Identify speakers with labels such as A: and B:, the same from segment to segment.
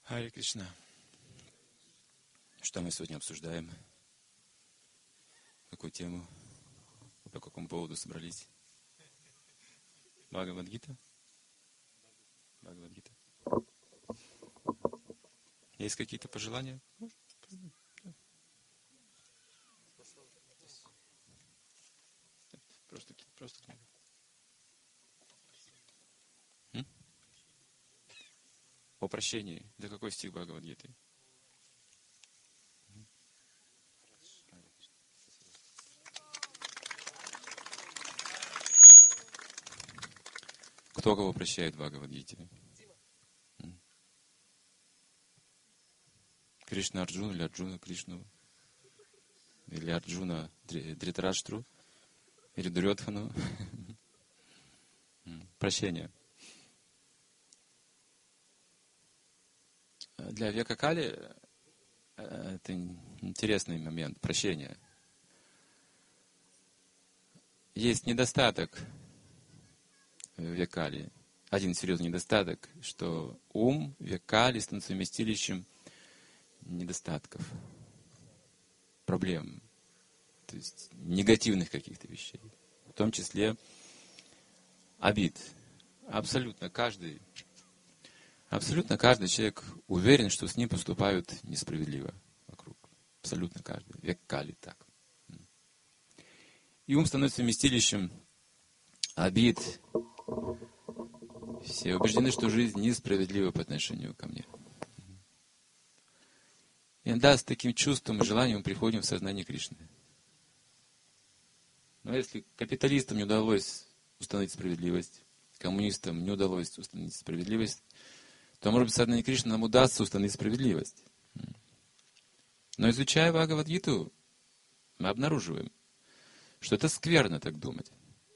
A: Харе Кришна. Что мы сегодня обсуждаем? Какую тему? По какому поводу собрались? Бхагавад-гита? Бхагавад-гита. Есть какие-то пожелания? Просто книга. О прощении. Да какой стих Бхагавад-гиты? Кто кого прощает в Бхагавад-гите? Кришна Арджуну или Арджуна Кришну? Или Арджуна Дритараштру? Или Дурьодхану? Прощение. Для века Кали это интересный момент. Прощения. Есть недостаток в век Кали. Один серьезный недостаток, что ум в век Кали становится вместилищем недостатков, проблем, то есть негативных каких-то вещей, в том числе обид. Абсолютно каждый человек уверен, что с ним поступают несправедливо вокруг. Абсолютно каждый. Век Кали так. И ум становится вместилищем обид. Все убеждены, что жизнь несправедлива по отношению ко мне. И иногда с таким чувством и желанием мы приходим в сознание Кришны. Но если капиталистам не удалось установить справедливость, коммунистам не удалось установить справедливость, то, может быть, в сознании Кришны нам удастся установить справедливость. Но изучая Бхагавад-гиту, мы обнаруживаем, что это скверно так думать.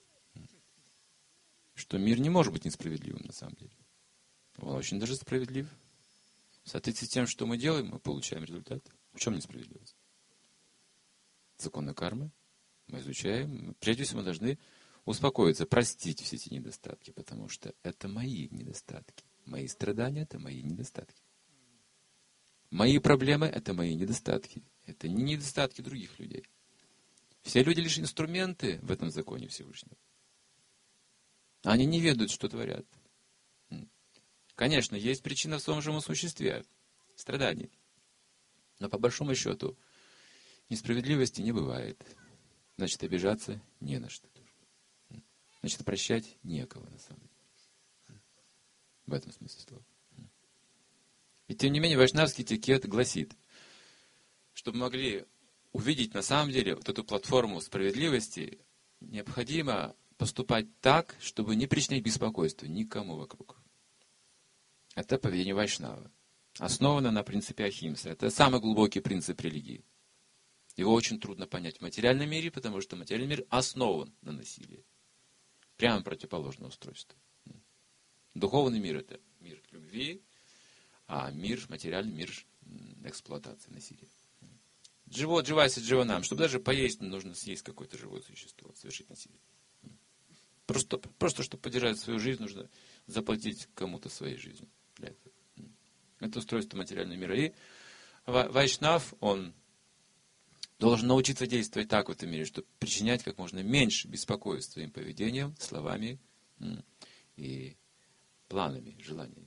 A: Что мир не может быть несправедливым на самом деле. Он очень даже справедлив. В соответствии с тем, что мы делаем, мы получаем результат. В чем несправедливость? Законы кармы мы изучаем. Прежде всего мы должны успокоиться, простить все эти недостатки, потому что это мои недостатки. Мои страдания — это мои недостатки. Мои проблемы — это мои недостатки. Это не недостатки других людей. Все люди лишь инструменты в этом законе Всевышнего. Они не ведают, что творят. Конечно, есть причина в своем живом существе — страданий. Но по большому счету несправедливости не бывает. Значит, обижаться не на что. Значит, прощать некого на самом деле. В этом смысле слова. И тем не менее, вайшнавский этикет гласит, чтобы могли увидеть на самом деле вот эту платформу справедливости, необходимо поступать так, чтобы не причинять беспокойство никому вокруг. Это поведение вайшнава. Основано на принципе ахимсы. Это самый глубокий принцип религии. Его очень трудно понять в материальном мире, потому что материальный мир основан на насилии. Прямо противоположное устройство. Духовный мир — это мир любви, а мир, материальный мир — эксплуатации, насилия. Живот, живайся, дживанам. Чтобы даже поесть, нужно съесть какое-то живое существо, совершить насилие. Просто чтобы поддержать свою жизнь, нужно заплатить кому-то своей жизнью для этого. Это устройство материального мира. И вайшнав, он должен научиться действовать так в этом мире, чтобы причинять как можно меньше беспокойств своим поведением, словами и планами, желаниями.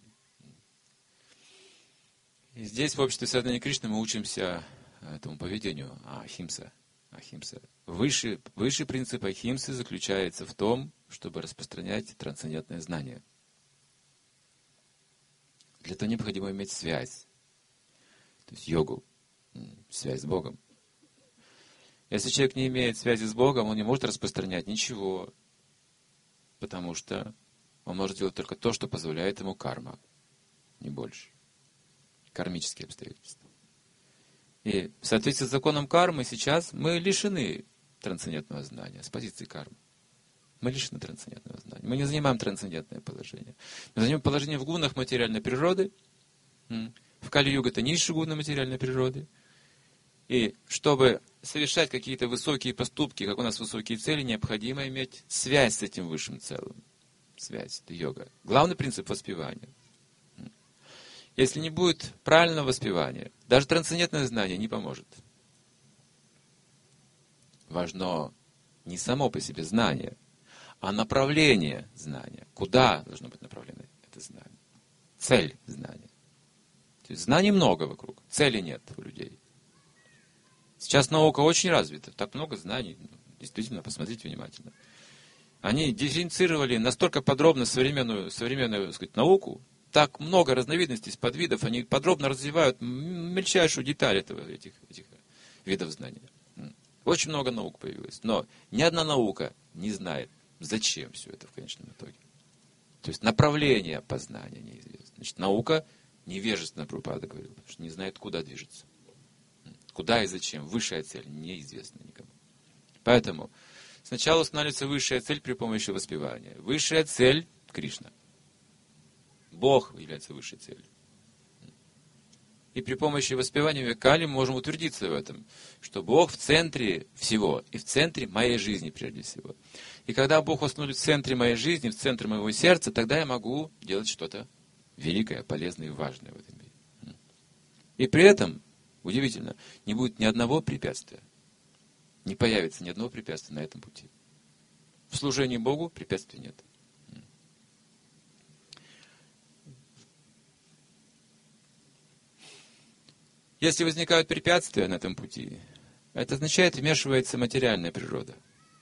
A: И здесь в обществе сознания Кришны мы учимся этому поведению ахимса. Высший принцип ахимсы заключается в том, чтобы распространять трансцендентное знание. Для этого необходимо иметь связь, то есть йогу, связь с Богом. Если человек не имеет связи с Богом, он не может распространять ничего, потому что он может делать только то, что позволяет ему карма, не больше. Кармические обстоятельства. И в соответствии с законом кармы сейчас мы лишены трансцендентного знания с позиции кармы. Мы лишены трансцендентного знания. Мы не занимаем трансцендентное положение. Мы занимаем положение в гунах материальной природы. В Кали-юга это низшие гуны материальной природы. И чтобы совершать какие-то высокие поступки, как у нас высокие цели, необходимо иметь связь с этим высшим целым. Связь — это йога. Главный принцип воспевания. Если не будет правильного воспевания, даже трансцендентное знание не поможет. Важно не само по себе знание, а направление знания. Куда должно быть направлено это знание? Цель знания. То есть знаний много вокруг, цели нет у людей. Сейчас наука очень развита, так много знаний. Действительно, посмотрите внимательно. Они дифференцировали настолько подробно современную так сказать, науку, так много разновидностей, подвидов, они подробно развивают мельчайшую деталь этих видов знания. Очень много наук появилось, но ни одна наука не знает, зачем все это в конечном итоге. То есть направление познания неизвестно. Значит, наука невежественна, Прабхупада говорил, потому что не знает, куда движется. Куда и зачем. Высшая цель неизвестна никому. Поэтому сначала устанавливается высшая цель при помощи воспевания. Высшая цель — Кришна. Бог является высшей целью. И при помощи воспевания векали мы можем утвердиться в этом, что Бог в центре всего, и в центре моей жизни прежде всего. И когда Бог установит в центре моей жизни, в центре моего сердца, тогда я могу делать что-то великое, полезное и важное в этом мире. И при этом, удивительно, не будет ни одного препятствия. Не появится ни одного препятствия на этом пути. В служении Богу препятствий нет. Если возникают препятствия на этом пути, это означает, вмешивается материальная природа.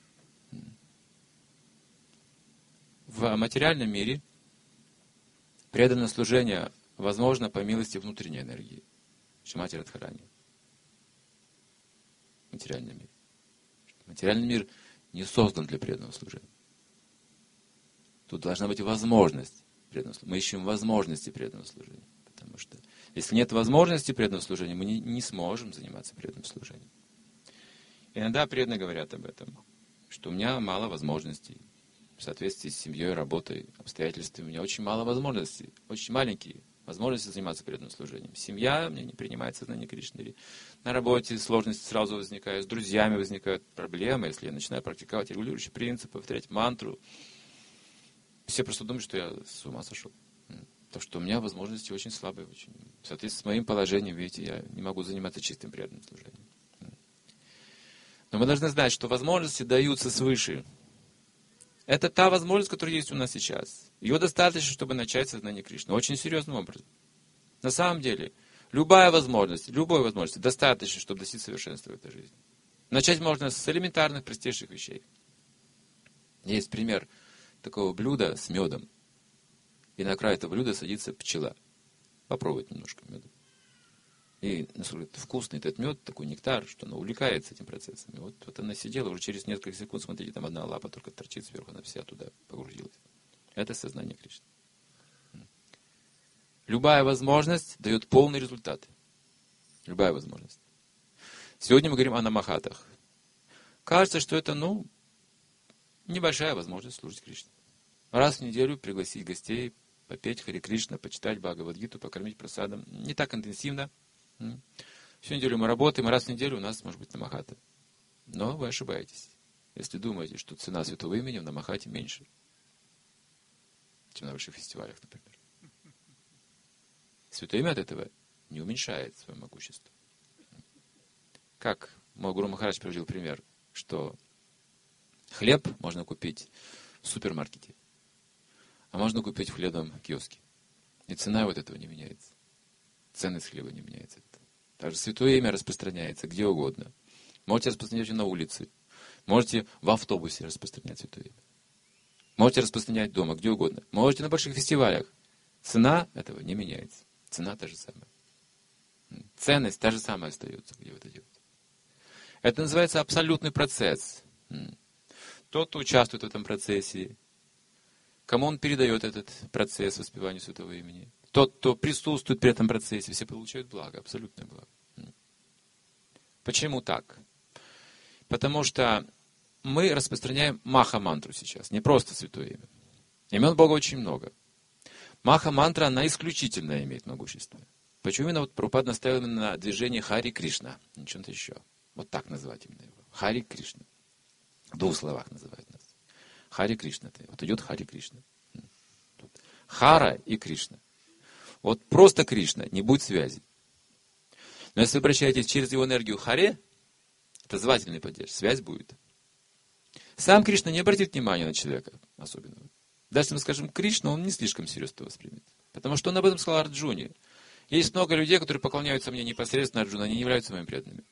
A: В материальном мире преданное служение возможно по милости внутренней энергии. Шримати Радхарани. Материальный мир. Материальный мир не создан для преданного служения. Тут должна быть возможность преданного служения. Мы ищем возможности преданного служения. Потому что если нет возможности преданного служения, мы не сможем заниматься преданным служением. Иногда преданные говорят об этом, что у меня мало возможностей. В соответствии с семьей, работой, обстоятельствами, у меня очень мало возможностей, очень маленькие возможности заниматься преданным служением. Семья мне не принимает сознание Кришны. Или на работе сложности сразу возникают, с друзьями возникают проблемы, если я начинаю практиковать регулирующие принципы, повторять мантру. Все просто думают, что я с ума сошел. То, что у меня возможности очень слабые. Очень. В соответствии с моим положением, видите, я не могу заниматься чистым преданным служением. Но мы должны знать, что возможности даются свыше. Это та возможность, которая есть у нас сейчас. Ее достаточно, чтобы начать сознание Кришны. Очень серьезным образом. На самом деле, любой возможности достаточно, чтобы достичь совершенства в этой жизни. Начать можно с элементарных, простейших вещей. Есть пример такого блюда с медом. И на край этого блюда садится пчела. Попробовать немножко меда. И насколько вкусный этот мед, такой нектар, что она увлекается этим процессом. И вот она сидела, уже через несколько секунд, смотрите, там одна лапа только торчит сверху, она вся туда погрузилась. Это сознание Кришны. Любая возможность дает полный результат. Любая возможность. Сегодня мы говорим о намахатах. Кажется, что это, небольшая возможность служить Кришне. Раз в неделю пригласить гостей, попеть Хари Кришна, почитать Бхагавад-гиту, покормить прасадом. Не так интенсивно. Всю неделю мы работаем, и раз в неделю у нас может быть намахата. Но вы ошибаетесь, если думаете, что цена святого имени в намахате меньше, чем на больших фестивалях, например. Святое имя от этого не уменьшает свое могущество. Как мой Гуру Махарадж приводил пример, что хлеб можно купить в супермаркете, а можно купить в хлебном киоске. И цена вот этого не меняется. Ценность хлеба не меняется. Также святое имя распространяется где угодно. Можете распространять его на улице. Можете в автобусе распространять святое имя. Можете распространять дома, где угодно. Можете на больших фестивалях. Цена этого не меняется. Цена та же самая. Ценность та же самая остается, где вы это делаете. Это называется абсолютный процесс. Тот, кто участвует в этом процессе, кому он передает этот процесс воспевания святого имени. Тот, кто присутствует при этом процессе, все получают благо, абсолютное благо. Почему так? Потому что мы распространяем маха-мантру сейчас, не просто святое имя. Имен Бога очень много. Маха-мантра, она исключительно имеет могущество. Почему именно Прабхупада наставил именно на движение Хари Кришна, не чем-то еще. Вот так называть именно его. Хари Кришна. В 2 словах называют нас. Хари Кришна. Вот идет Хари Кришна. Хара и Кришна. Вот просто Кришна, не будет связи. Но если вы обращаетесь через его энергию Харе, это звательный падеж, связь будет. Сам Кришна не обратит внимания на человека особенного. Даже если мы скажем Кришна, он не слишком серьезно это воспримет. Потому что он об этом сказал Арджуне. Есть много людей, которые поклоняются мне непосредственно, Арджуна, они не являются моими преданными.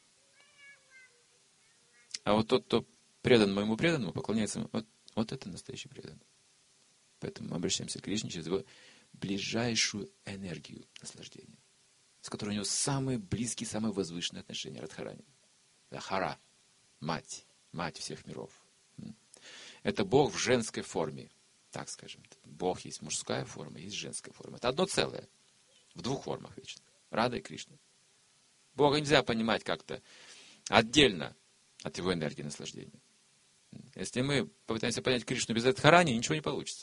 A: А вот тот, кто предан моему преданному, поклоняется ему, вот это настоящий преданный. Поэтому мы обращаемся к Кришне через его ближайшую энергию наслаждения, с которой у него самые близкие, самые возвышенные отношения, Радхарани. Хара, мать всех миров. Это Бог в женской форме, так скажем. Бог есть мужская форма, есть женская форма. Это одно целое, в двух формах вечно. Рада и Кришна. Бога нельзя понимать как-то отдельно от его энергии наслаждения. Если мы попытаемся понять Кришну без Радхарани, ничего не получится.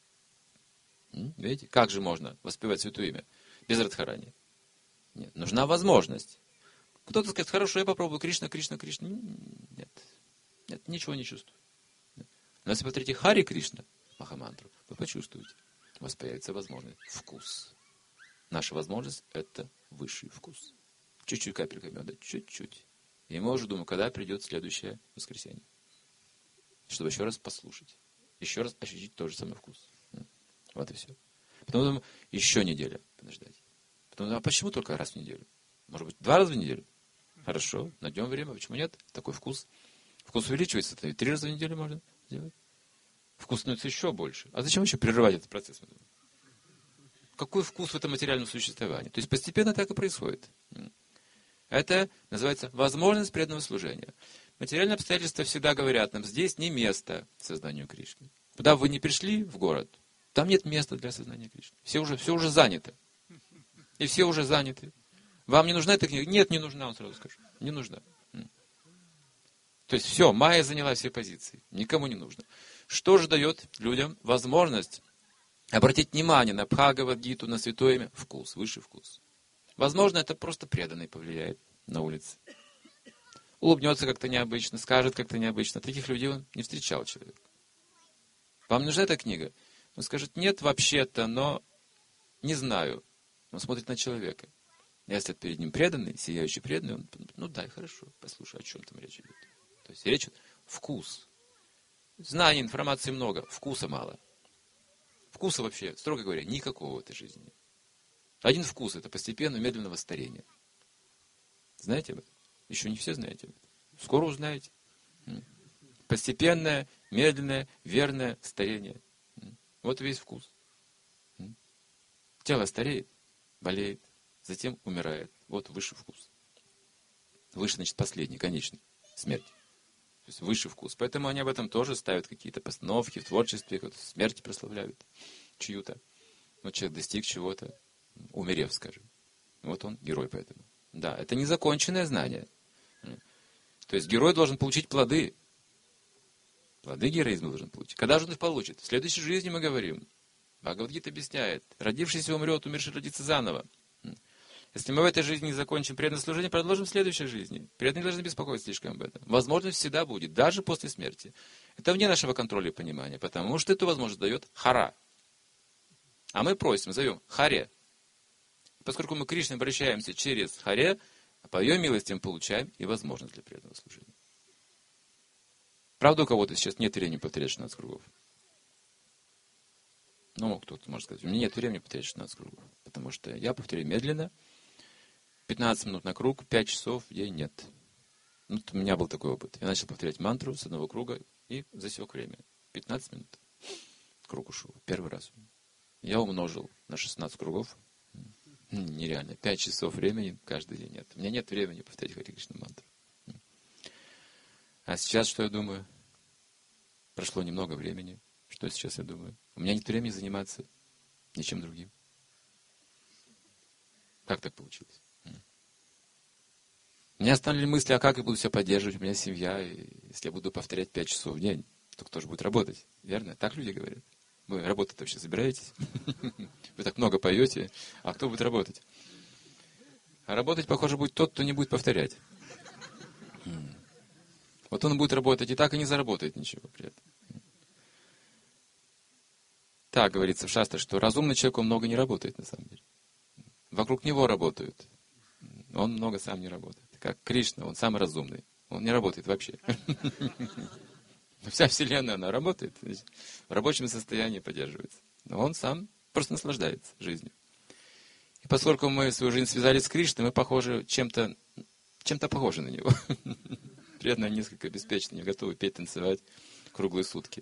A: Видите, как же можно воспевать святое имя без Радхарани? Нет, нужна возможность. Кто-то скажет, хорошо, я попробую Кришна. Нет, ничего не чувствую. Но если повторите Хари Кришна, Махамантру, вы почувствуете. У вас появится возможность, вкус. Наша возможность – это высший вкус. Чуть-чуть капелька меда, чуть-чуть. И мы уже думаем, когда придет следующее воскресенье. Чтобы еще раз послушать. Еще раз ощутить тот же самый вкус. Вот и все. Потом думаю, еще неделя подождать. Потом, а почему только раз в неделю? Может быть, 2 раза в неделю? Хорошо, найдем время. Почему нет? Такой вкус. Вкус увеличивается, то и 3 раза в неделю можно сделать. Вкус становится еще больше. А зачем еще прерывать этот процесс? Какой вкус в этом материальном существовании? То есть постепенно так и происходит. Это называется возможность преданного служения. Материальные обстоятельства всегда говорят нам, здесь не место сознанию Кришны. Куда бы вы ни пришли в город, там нет места для сознания Кришны. Все уже занято. И все уже заняты. Вам не нужна эта книга? Нет, не нужна, он сразу скажет. Не нужна. То есть все, Майя заняла все позиции. Никому не нужно. Что же дает людям возможность обратить внимание на Бхагавад-гиту, на святое имя? Вкус, высший вкус. Возможно, это просто преданный повлияет на улице. Улыбнется как-то необычно, скажет как-то необычно. Таких людей он не встречал человек. Вам нужна эта книга? Он скажет, нет, вообще-то, но не знаю. Он смотрит на человека. Если перед ним преданный, сияющий преданный, он, ну дай, хорошо, послушай, о чем там речь идет. То есть речь вкус. Знаний, информации много, вкуса мало. Вкуса вообще, строго говоря, никакого в этой жизни нет. Один вкус – это постепенное, медленное старение. Знаете об этом? Еще не все знаете об этом. Скоро узнаете. Постепенное, медленное, верное старение. Вот весь вкус. Тело стареет, болеет, затем умирает. Вот высший вкус. Выше, значит, последний, конечный. Смерть. То есть высший вкус. Поэтому они об этом тоже ставят какие-то постановки в творчестве, смерть прославляют чью-то. Вот человек достиг чего-то, умерев, скажем. Вот он герой поэтому. Да, это незаконченное знание. То есть герой должен получить плоды. Плоды героизма должен получить. Когда же он их получит? В следующей жизни мы говорим. Бхагавад-гита объясняет. Родившийся умрет, умерший родится заново. Если мы в этой жизни не закончим преданное служение, продолжим в следующей жизни. Преданные не должны беспокоиться слишком об этом. Возможность всегда будет, даже после смерти. Это вне нашего контроля и понимания, потому что эту возможность дает Хара. А мы просим, зовем Харе. Поскольку мы к Кришне обращаемся через Харе, по ее милостям получаем и возможность для преданного служения. Правда, у кого-то сейчас нет времени повторять 16 кругов? Ну, кто-то может сказать, у меня нет времени повторять 16 кругов, потому что я повторяю медленно, 15 минут на круг, 5 часов в день нет. Ну, у меня был такой опыт. Я начал повторять мантру с одного круга и засек время. 15 минут. Круг ушел. Первый раз. Я умножил на 16 кругов. Нереально. 5 часов времени каждый день нет. У меня нет времени повторять Хари Кришна мантру. А сейчас что я думаю? Прошло немного времени. Что сейчас я думаю? У меня нет времени заниматься ничем другим. Как так получилось? Меня остановили мысли, а как я буду себя поддерживать? У меня семья, и если я буду повторять 5 часов в день, то кто же будет работать? Верно? Так люди говорят. Вы работать вообще собираетесь? Вы так много поете, а кто будет работать? А работать, похоже, будет тот, кто не будет повторять. Вот он будет работать и так и не заработает ничего при этом. Так говорится в шастре, что разумный человек, он много не работает на самом деле. Вокруг него работают. Он много сам не работает. Как Кришна, он самый разумный. Он не работает вообще. Вся Вселенная, она работает, в рабочем состоянии поддерживается. Но он сам просто наслаждается жизнью. И поскольку мы свою жизнь связали с Кришной, мы похожи чем-то похожи на него. Преданные несколько беспечны, не готовы петь, танцевать круглые сутки.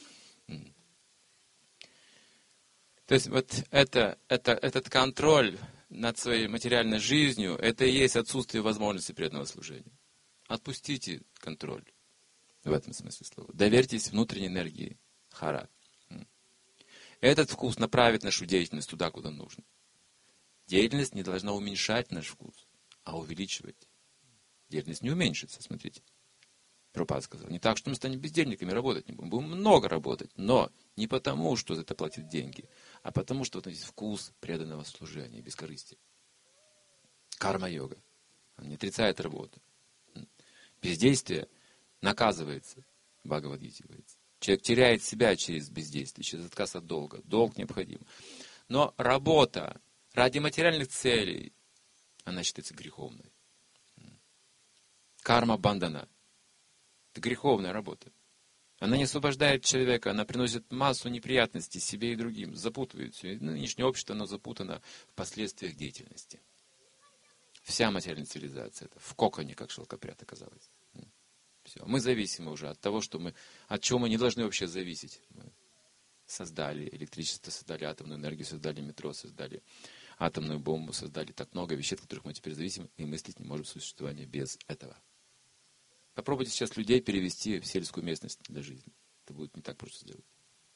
A: То есть вот этот контроль над своей материальной жизнью, это и есть отсутствие возможности преданного служения. Отпустите контроль в этом смысле слова. Доверьтесь внутренней энергии хара. Этот вкус направит нашу деятельность туда, куда нужно. Деятельность не должна уменьшать наш вкус, а увеличивать. Деятельность не уменьшится, смотрите. Прабхупада сказал, не так, что мы станем бездельниками, работать не будем. Будем много работать, но не потому, что за это платят деньги, а потому, что вот есть вкус преданного служения, бескорыстия. Карма-йога. Он не отрицает работу. Бездействие наказывается, в Бхагавад-гите говорится. Человек теряет себя через бездействие, через отказ от долга. Долг необходим. Но работа ради материальных целей, она считается греховной. Карма-бандана. Это греховная работа. Она не освобождает человека, она приносит массу неприятностей себе и другим, запутывает все. И нынешнее общество, оно запутано в последствиях деятельности. Вся материальная цивилизация, это в коконе, как шелкопряд оказалось. Все. Мы зависимы уже от того, от чего мы не должны вообще зависеть. Мы создали электричество, создали атомную энергию, создали метро, создали атомную бомбу, создали так много вещей, от которых мы теперь зависим, и мыслить не можем существование без этого. Попробуйте сейчас людей перевести в сельскую местность для жизни. Это будет не так просто сделать.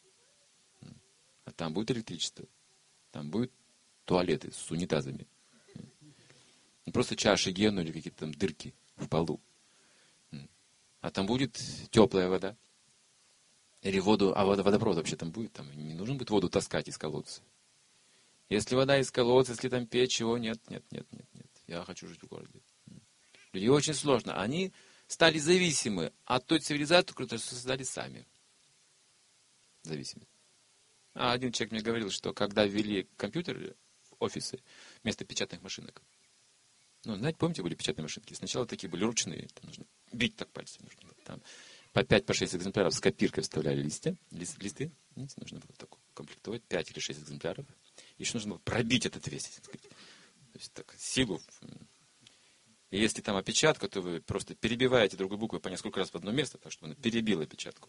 A: А там будет электричество, там будут туалеты с унитазами. Не просто чаши гену или какие-то там дырки в полу. А там будет теплая вода. Или водопровод вообще там будет. Там не нужно будет воду таскать из колодца. Если вода из колодца, если там печь, его нет. Я хочу жить в городе. Люди очень сложно. Они стали зависимы от той цивилизации, которую создали сами. Зависимы. А один человек мне говорил, что когда ввели компьютеры в офисы вместо печатных машинок, знаете, помните, были печатные машинки? Сначала такие были ручные, там нужно бить так пальцем. Там по 5-6 экземпляров с копиркой вставляли листы. Видите, нужно было так комплектовать, 5 или 6 экземпляров. Еще нужно было пробить этот весь, так сказать. То есть так, силу. И если там опечатка, то вы просто перебиваете другую букву по несколько раз в одно место, так что она перебила опечатку.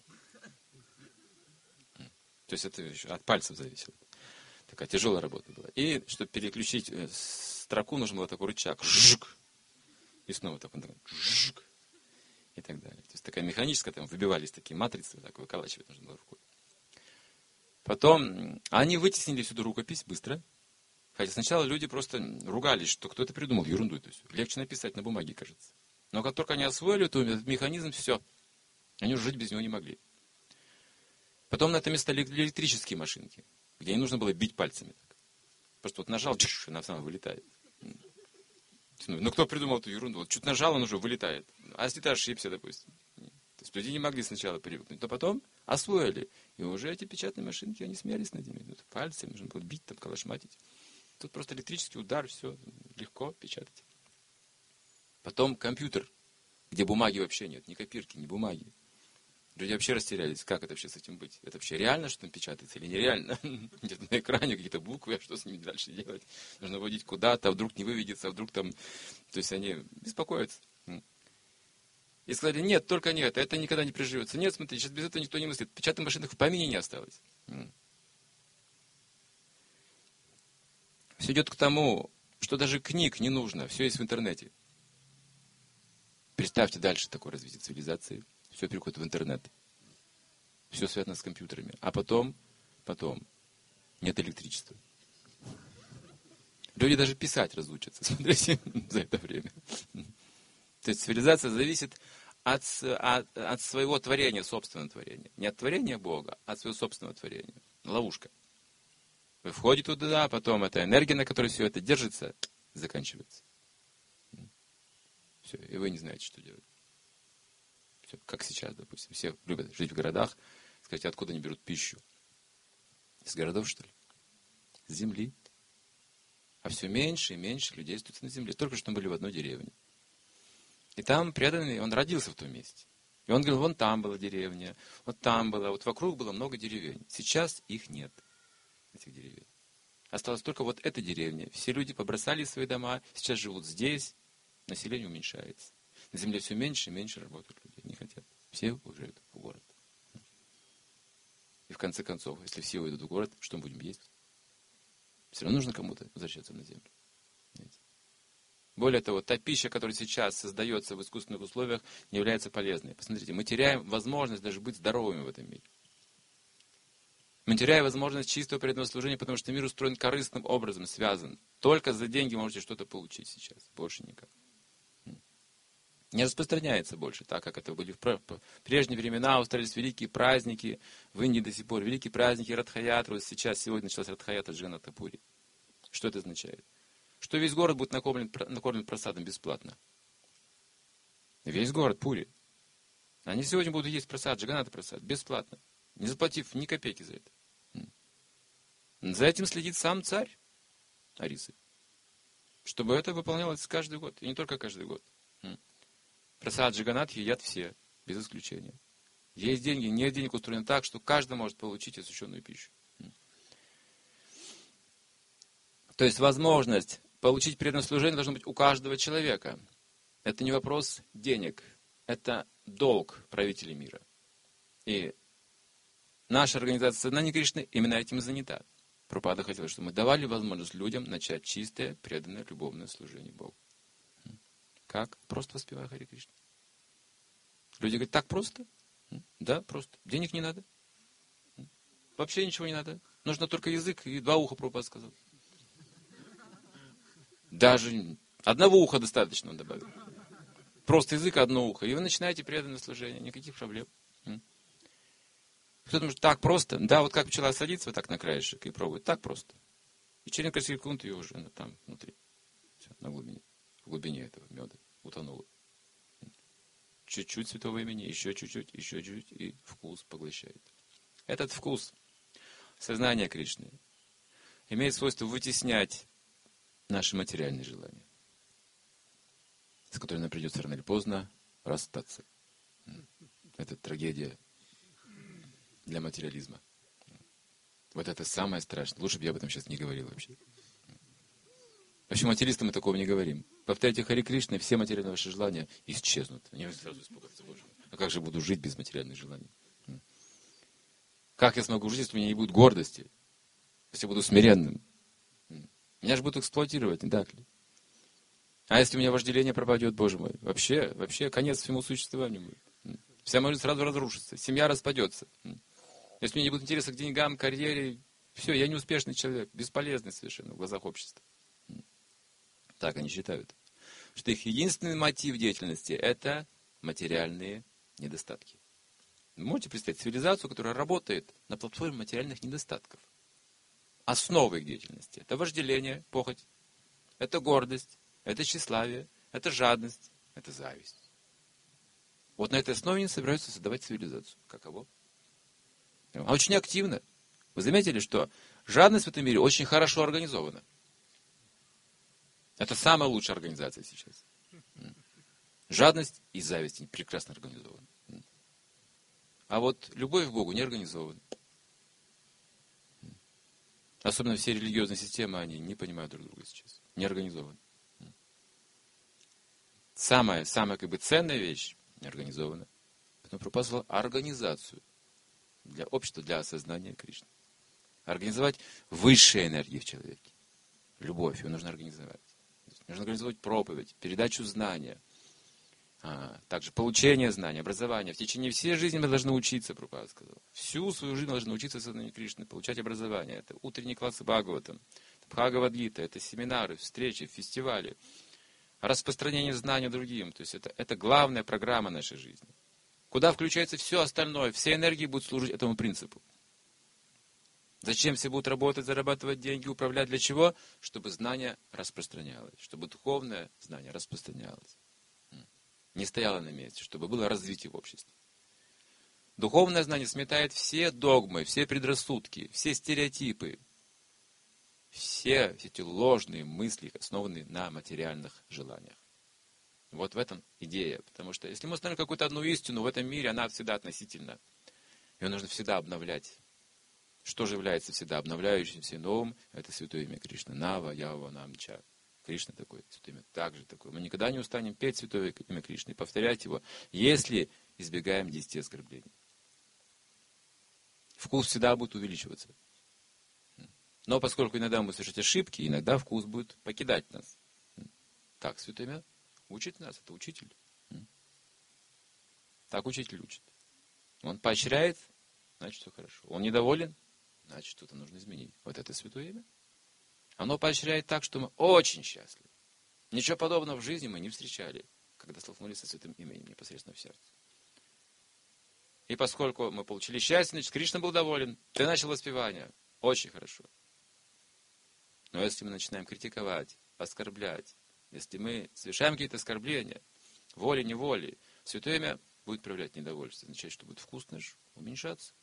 A: То есть это еще от пальцев зависело. Такая тяжелая работа была. И чтобы переключить строку, нужен был такой рычаг. Жжик. И снова такой жжик. И так далее. То есть такая механическая, там выбивались такие матрицы, так выколачивать нужно было рукой. Потом они вытеснили всю эту рукопись быстро. Хотя сначала люди просто ругались, что кто это придумал, ерунду. То есть легче написать на бумаге, кажется. Но как только они освоили этот механизм, все. Они уже жить без него не могли. Потом на это место стали электрические машинки, где не нужно было бить пальцами. Так. Просто вот нажал, и она сама вылетает. Кто придумал эту ерунду? Вот чуть нажал, он уже вылетает. А если ты ошибся, допустим. То есть люди не могли сначала привыкнуть, но потом освоили. И уже эти печатные машинки, они смеялись над ними. Пальцами нужно было бить, там, калашматить. Тут просто электрический удар, все, легко печатать. Потом компьютер, где бумаги вообще нет, ни копирки, ни бумаги. Люди вообще растерялись, как это вообще с этим быть? Это вообще реально, что там печатается, или нереально? Где-то на экране какие-то буквы, а что с ними дальше делать? Нужно вводить куда-то, а вдруг не выведется, а вдруг там... То есть они беспокоятся. И сказали, нет, только нет, это никогда не приживется. Нет, смотри, сейчас без этого никто не мыслит. Печатных машинок в помине не осталось. Все идет к тому, что даже книг не нужно, все есть в интернете. Представьте дальше такое развитие цивилизации. Все переходит в интернет. Все связано с компьютерами. А потом нет электричества. Люди даже писать разучатся, смотрите, за это время. То есть цивилизация зависит от своего творения, собственного творения. Не от творения Бога, а от своего собственного творения. Ловушка. Вы входите туда, а потом эта энергия, на которой все это держится, заканчивается. Все, и вы не знаете, что делать. Все, как сейчас, допустим. Все любят жить в городах. Скажите, откуда они берут пищу? Из городов, что ли? С земли. А все меньше и меньше людей остаются на земле. Только что мы были в одной деревне. И там преданный, он родился в том месте. И он говорил, вон там была деревня, вот там была, вот вокруг было много деревень. Сейчас их нет, этих деревень. Осталась только вот эта деревня. Все люди побросали свои дома, сейчас живут здесь, население уменьшается. На земле все меньше и меньше работают люди, не хотят. Все уезжают в город. И в конце концов, если все уйдут в город, что мы будем есть? Все равно нужно кому-то возвращаться на землю. Более того, та пища, которая сейчас создается в искусственных условиях, не является полезной. Посмотрите, мы теряем возможность даже быть здоровыми в этом мире. Мы теряем возможность чистого преданного служения, потому что мир устроен корыстным образом, связан. Только за деньги можете что-то получить сейчас, больше никак. Не распространяется больше, так как это были в прежние времена, устроились великие праздники, в Индии до сих пор великие праздники Радхаятры, вот сейчас, сегодня началась Радхаятра Джаганнатха Пури. Что это означает? Что весь город будет накормлен просадом бесплатно. Весь город Пури. Они сегодня будут есть просад, Джаганнатха просад, бесплатно, не заплатив ни копейки за это. За этим следит сам царь Арисы, чтобы это выполнялось каждый год, и не только каждый год. Прасад Джаганнатхи едят все, без исключения. Есть деньги, нет денег, устроено так, что каждый может получить освященную пищу. То есть возможность получить преданное служение должна быть у каждого человека. Это не вопрос денег, это долг правителей мира. И наша организация Сознания Кришны именно этим и занята. Прабхупада хотела, чтобы мы давали возможность людям начать чистое, преданное, любовное служение Богу. Как? Просто воспевая Харе Кришна. Люди говорят, так просто? Да, просто. Денег не надо. Вообще ничего не надо. Нужно только язык и 2 уха, Прабхупада сказал. Даже 1 уха достаточно, он добавил. Просто язык, 1 ухо. И вы начинаете преданное служение. Никаких проблем. Кто-то может, так просто? Да, вот как пчела садится вот так на краешек и пробует. Так просто. И через несколько секунд ее уже там внутри. Все, на глубине. В глубине этого меда утонуло. Чуть-чуть святого имени, еще чуть-чуть, и вкус поглощает. Этот вкус сознания Кришны имеет свойство вытеснять наши материальные желания, с которыми нам придется рано или поздно расстаться. Это трагедия для материализма. Вот это самое страшное. Лучше бы я об этом сейчас не говорил вообще. Вообще материалистам мы такого не говорим. Повторяйте Харе Кришна, и все материальные ваши желания исчезнут. Они сразу испугаются, Боже мой. А как же буду жить без материальных желаний? Как я смогу жить, если у меня не будет гордости? Если я буду смиренным? Меня же будут эксплуатировать, не так ли? А если у меня вожделение пропадет, Боже мой? Вообще конец всему существованию будет. Вся моя жизнь сразу разрушится, семья распадется. Если у меня не будет интереса к деньгам, карьере, все, я неуспешный человек, бесполезный совершенно в глазах общества. Так они считают, что их единственный мотив деятельности – это материальные недостатки. Вы можете представить цивилизацию, которая работает на платформе материальных недостатков. Основа их деятельности – это вожделение, похоть, это гордость, это тщеславие, это жадность, это зависть. Вот на этой основе они собираются создавать цивилизацию. Каково? А очень активно. Вы заметили, что жадность в этом мире очень хорошо организована. Это самая лучшая организация сейчас. Жадность и зависть прекрасно организованы. А вот любовь к Богу не организована. Особенно все религиозные системы, они не понимают друг друга сейчас. Не организованы. Самая ценная вещь не организована. Поэтому Прабхупада сказал организацию для общества, для осознания Кришны. Организовать высшие энергии в человеке. Любовь, ее нужно организовать. Нужно организовать проповедь, передачу знания, также получение знаний, образование. В течение всей жизни мы должны учиться, Прабхупада сказал. Всю свою жизнь мы должны учиться сознанию Кришны, получать образование. Это утренние классы Бхагаватам, Бхагавад-гита, это семинары, встречи, фестивали, распространение знаний другим. То есть это главная программа нашей жизни. Куда включается все остальное, все энергии будут служить этому принципу. Зачем все будут работать, зарабатывать деньги, управлять? Для чего? Чтобы знание распространялось, чтобы духовное знание распространялось. Не стояло на месте, чтобы было развитие в обществе. Духовное знание сметает все догмы, все предрассудки, все стереотипы. все эти ложные мысли основаны на материальных желаниях. Вот в этом идея. Потому что если мы установим какую-то одну истину в этом мире, она всегда относительна. Ее нужно всегда обновлять. Что же является всегда обновляющимся и новым? Это святое имя Кришны. Нава, Ява, Намча. Кришна такой, святое имя также такое. Мы никогда не устанем петь святое имя Кришны и повторять его, если избегаем 10 оскорблений. Вкус всегда будет увеличиваться. Но поскольку иногда мы будем совершать ошибки, иногда вкус будет покидать нас. Так, святое имя учит нас, это учитель. Так учитель учит. Он поощряет, значит, все хорошо. Он недоволен, значит, что-то нужно изменить. Вот это святое имя. Оно поощряет так, что мы очень счастливы. Ничего подобного в жизни мы не встречали, когда столкнулись со святым именем непосредственно в сердце. И поскольку мы получили счастье, значит, Кришна был доволен. Ты начал воспевание. Очень хорошо. Но если мы начинаем критиковать, оскорблять, если мы совершаем какие-то оскорбления, волей-неволей, святое имя будет проявлять недовольство. Означает, что будет вкус наш уменьшаться.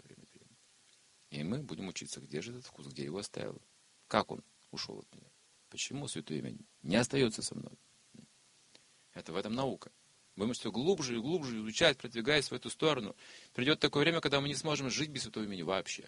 A: И мы будем учиться, где же этот вкус, где я его оставил. Как он ушел от меня? Почему святое имя не остается со мной? Это в этом наука. Будем все глубже и глубже изучать, продвигаясь в эту сторону. Придет такое время, когда мы не сможем жить без святого имени вообще.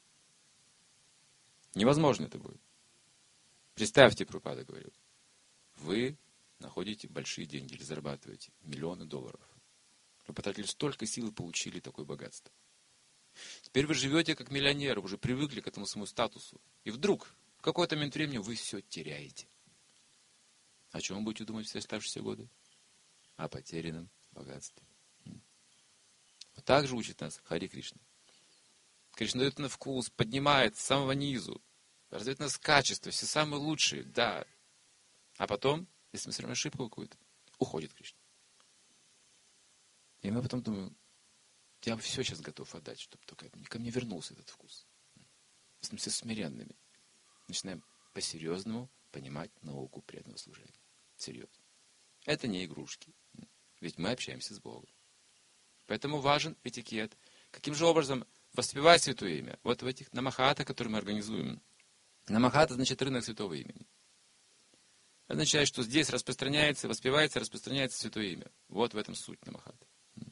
A: Невозможно это будет. Представьте, Прабхупада говорил, вы находите большие деньги или зарабатываете миллионы долларов. Вы потратили столько сил и получили такое богатство. Теперь вы живете как миллионер, уже привыкли к этому своему статусу. И вдруг, в какой-то момент времени, вы все теряете. О чем вы будете думать все оставшиеся годы? О потерянном богатстве. Вот так же учит нас Хари Кришна. Кришна дает нам вкус, поднимает с самого низу, раздает нас качество, все самые лучшие, да. А потом, если мы совершаем ошибку какую-то, уходит Кришна. И мы потом думаем, я бы все сейчас готов отдать, чтобы только ко мне вернулся этот вкус. Мы становимся смиренными. Начинаем по-серьезному понимать науку преданного служения. Серьезно. Это не игрушки. Ведь мы общаемся с Богом. Поэтому важен этикет. Каким же образом воспевать святое имя? Вот в этих намахатах, которые мы организуем. Намахата значит рынок святого имени. Это означает, что здесь распространяется, воспевается, распространяется святое имя. Вот в этом суть намахата.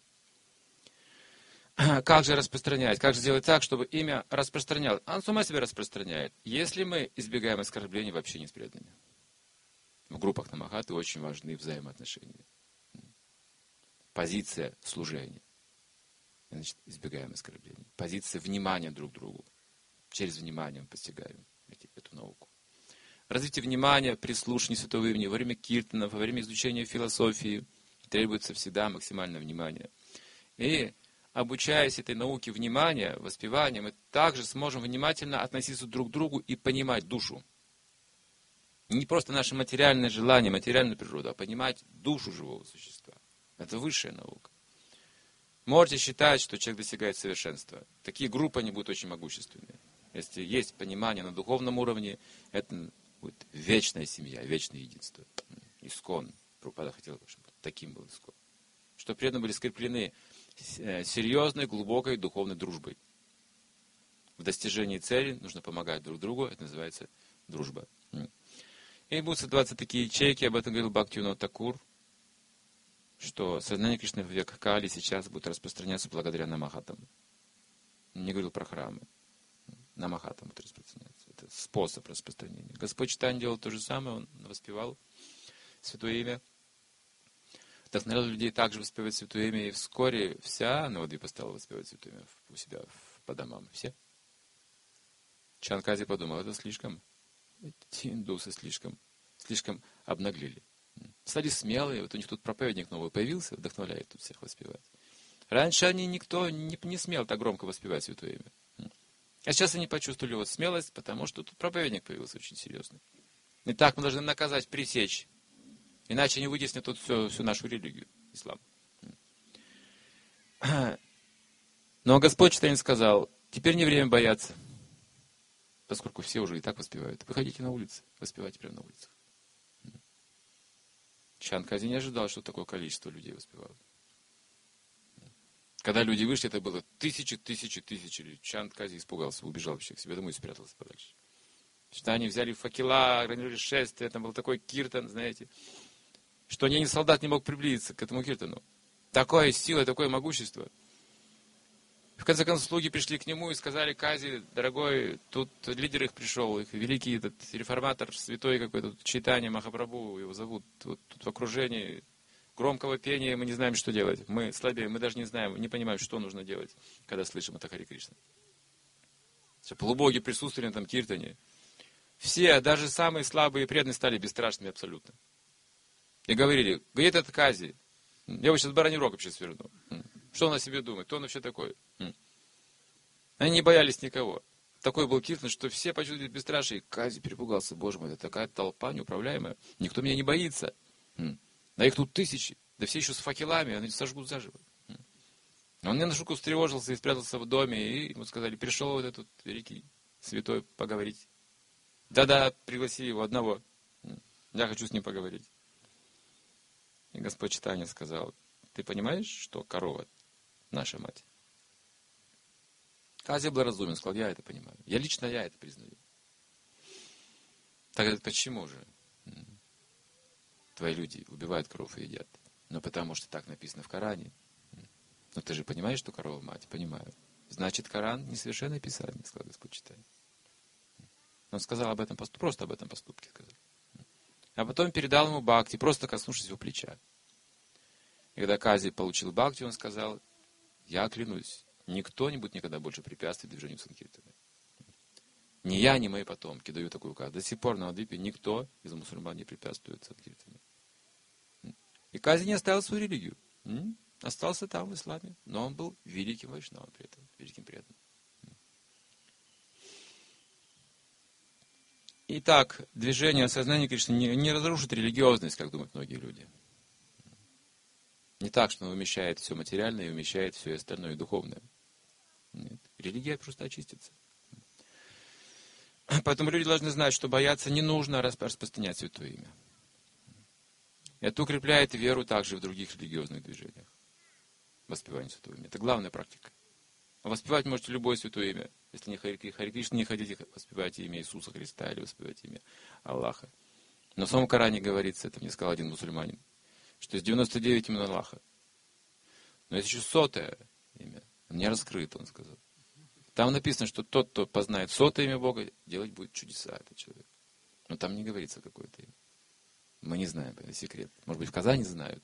A: Как же распространять? Как же сделать так, чтобы имя распространялось? Оно само себя распространяет. Если мы избегаем оскорблений в общении с преданными. В группах намахаты очень важны взаимоотношения. Позиция служения. Значит, избегаем оскорблений. Позиция внимания друг к другу. Через внимание мы постигаем эту науку. Развитие внимания при слушании святого имени во время киртана, во время изучения философии требуется всегда максимальное внимание. И обучаясь этой науке внимания, воспевания, мы также сможем внимательно относиться друг к другу и понимать душу. Не просто наше материальное желание, материальную природу, а понимать душу живого существа. Это высшая наука. Можете считать, что человек достигает совершенства. Такие группы, они будут очень могущественные. Если есть понимание на духовном уровне, это будет вечная семья, вечное единство. Искон. Прабхупада хотел, чтобы таким был искон. Чтобы преданные были скреплены серьезной, глубокой духовной дружбой. В достижении цели нужно помогать друг другу, это называется дружба. И будут создаваться такие ячейки, об этом говорил Бхактивинода Такур, что сознание Кришны в век Кали сейчас будет распространяться благодаря намахатам. Не говорил про храмы. Намахатам будет распространяться. Это способ распространения. Господь Чайтанья делал то же самое, он воспевал святое имя. Вдохновлял людей также воспевать святое имя, и вскоре вся Навадвипа стала воспевать святое имя у себя по домам. Все. Чанкази подумал, это слишком, эти индусы слишком обнаглели. Стали смелые, вот у них тут проповедник новый появился, вдохновляет тут всех воспевать. Раньше никто не смел так громко воспевать святое имя. А сейчас они почувствовали вот смелость, потому что тут проповедник появился очень серьезный. И так мы должны наказать, пресечь. Иначе не вытеснят тут всю нашу религию, ислам. Но Господь Чайтанья сказал, теперь не время бояться, поскольку все уже и так воспевают. Выходите на улицы, воспевайте прямо на улицах. Чанкази не ожидал, что такое количество людей воспевало. Когда люди вышли, это было тысячи. Чанкази испугался, убежал вообще к себе домой и спрятался подальше. Что они взяли факела, организовали шествие, там был такой киртан, знаете, что ни один солдат не мог приблизиться к этому киртану. Такая сила, такое могущество. В конце концов, слуги пришли к нему и сказали: Кази, дорогой, тут лидер их пришел, их великий этот реформатор, святой какой-то, Чайтанья Махапрабху, его зовут, вот тут в окружении громкого пения, мы не знаем, что делать. Мы слабеем, мы даже не знаем, не понимаем, что нужно делать, когда слышим это Харе Кришна. Полубоги присутствовали на этом киртане. Все, даже самые слабые и преданные, стали бесстрашными абсолютно. И говорили: где этот Кази? Я его сейчас бараний рог вообще сверну. Что он о себе думает? Кто он вообще такой? Они не боялись никого. Такой был киртан, что все почувствовали бесстрашие. И Кази перепугался: боже мой, это такая толпа неуправляемая. Никто меня не боится. А их тут тысячи. Да все еще с факелами, они сожгут заживо. Он не на шутку встревожился и спрятался в доме. И ему сказали: пришел вот этот великий святой поговорить. Да-да, пригласи его одного. Я хочу с ним поговорить. И Господь Чайтанья сказал: ты понимаешь, что корова наша мать? Кази был разумен, сказал: я это понимаю. Лично я это признаю. Так почему же твои люди убивают коров и едят? Ну, потому что так написано в Коране. Но ты же понимаешь, что корова мать? Понимаю. Значит, Коран несовершенное писание, сказал Господь Чайтанья. Он сказал об этом поступке, просто об этом поступке сказал. А потом передал ему бхакти, просто коснувшись его плеча. И когда Кази получил бхакти, он сказал: я клянусь, никто не будет никогда больше препятствовать движению Санкиртаны. Ни я, ни мои потомки, даю такой указ. До сих пор на Адвипе никто из мусульман не препятствует Санкиртане. И Кази не оставил свою религию. Остался там в исламе. Но он был великим вайшнавом при этом, великим преданным. Итак, движение сознания Кришны не разрушит религиозность, как думают многие люди. Не так, что он умещает все материальное и умещает все остальное духовное. Нет. Религия просто очистится. Поэтому люди должны знать, что бояться не нужно распространять святое имя. Это укрепляет веру также в других религиозных движениях. Воспевание святого имя. Это главная практика. Воспевать можете любое святое имя. Если не Харе Кришна, не хотите, воспевайте имя Иисуса Христа или воспевайте имя Аллаха. Но в самом Коране говорится, это мне сказал один мусульманин, что из 99 имен Аллаха. Но есть еще 100-е имя. Не раскрыто, он сказал. Там написано, что тот, кто познает 100-е имя Бога, делать будет чудеса, этот человек. Но там не говорится какое-то имя. Мы не знаем, это секрет. Может быть, в Казани знают.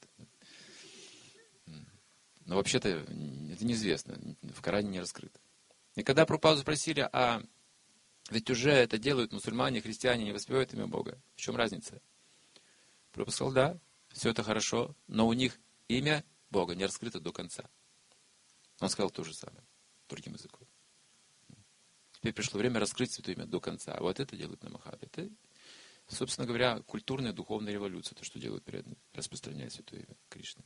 A: Но вообще-то это неизвестно. В Коране не раскрыто. И когда Прабхупаду спросили: а ведь уже это делают мусульмане, христиане, не воспевают имя Бога. В чем разница? Прабхупада сказал: да, все это хорошо, но у них имя Бога не раскрыто до конца. Он сказал то же самое, другим языком. Теперь пришло время раскрыть святое имя до конца. А вот это делают на Махабе. Это, собственно говоря, культурная, духовная революция. То, что делают преданные, распространяя святое имя Кришны.